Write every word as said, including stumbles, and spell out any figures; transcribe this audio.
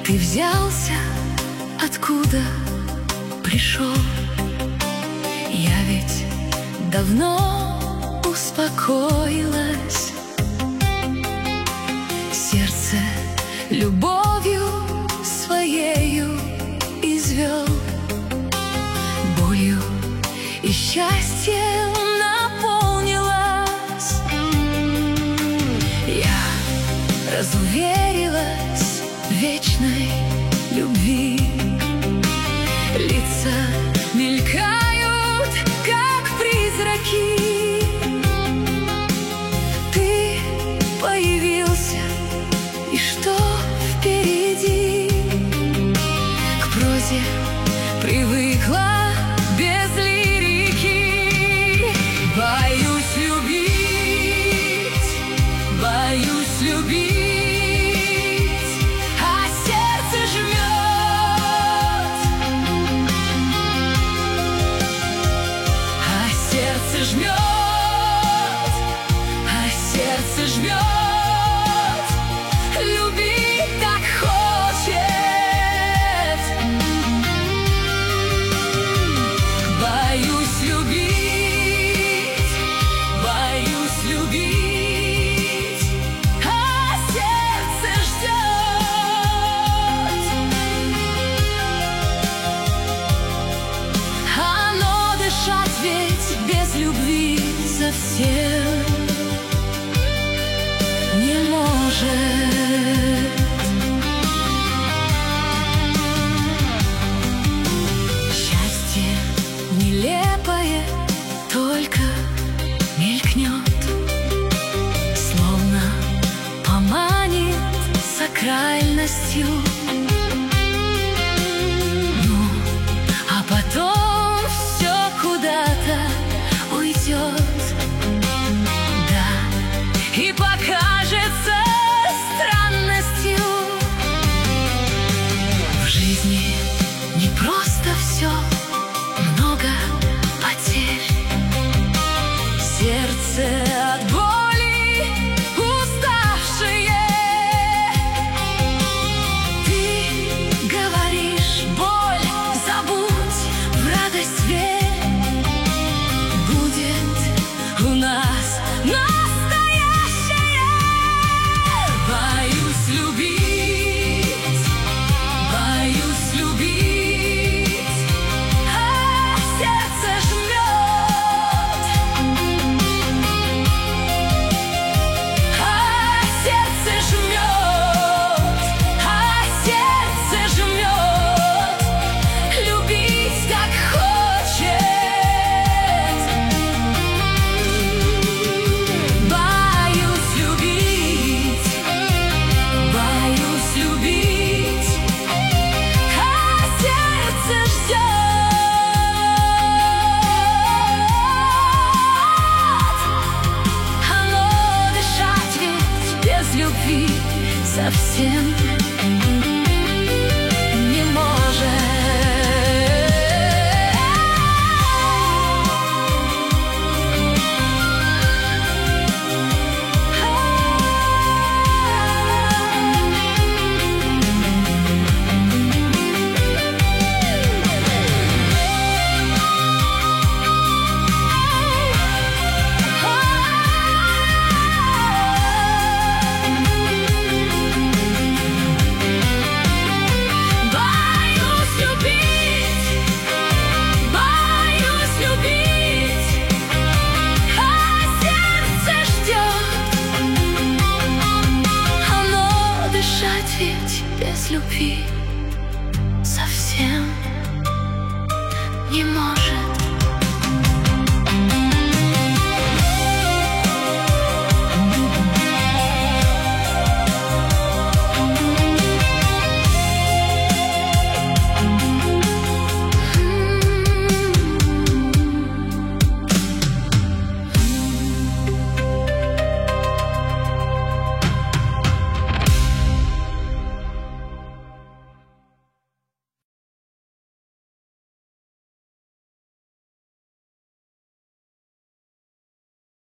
Ты взялся, откуда пришел? Я ведь давно успокоилась. Сердце любовью своею извел, болью и счастьем наполнилась. Я разуверилась в вечной любви. Лица мелькают, как призраки. Ты появился, и что впереди? К прозе привыкла без лирики. Боюсь любить, боюсь любить, а сердце жмет, а сердце жмет, а сердце жмет. Любить так хочет. Боюсь любить, боюсь любить, а сердце ждет. Оно дышать ведь без любви совсем не может. Счастье нелепое только мелькнет, словно поманит сакральностью. Ну, а потом все куда-то уйдет, да, и покажется странностью. В жизни не просто все, много потерь. Сердце от боли уставшее. Ты говоришь: боль забудь, в радость верь. Будет у нас настоящее. Боюсь любить, боюсь любить, а сердце жмет, а сердце жмет, а сердце жмет. Любить так хочет. Боюсь любить, боюсь любить, а сердце ждет. Оно дышать ведь без любви совсем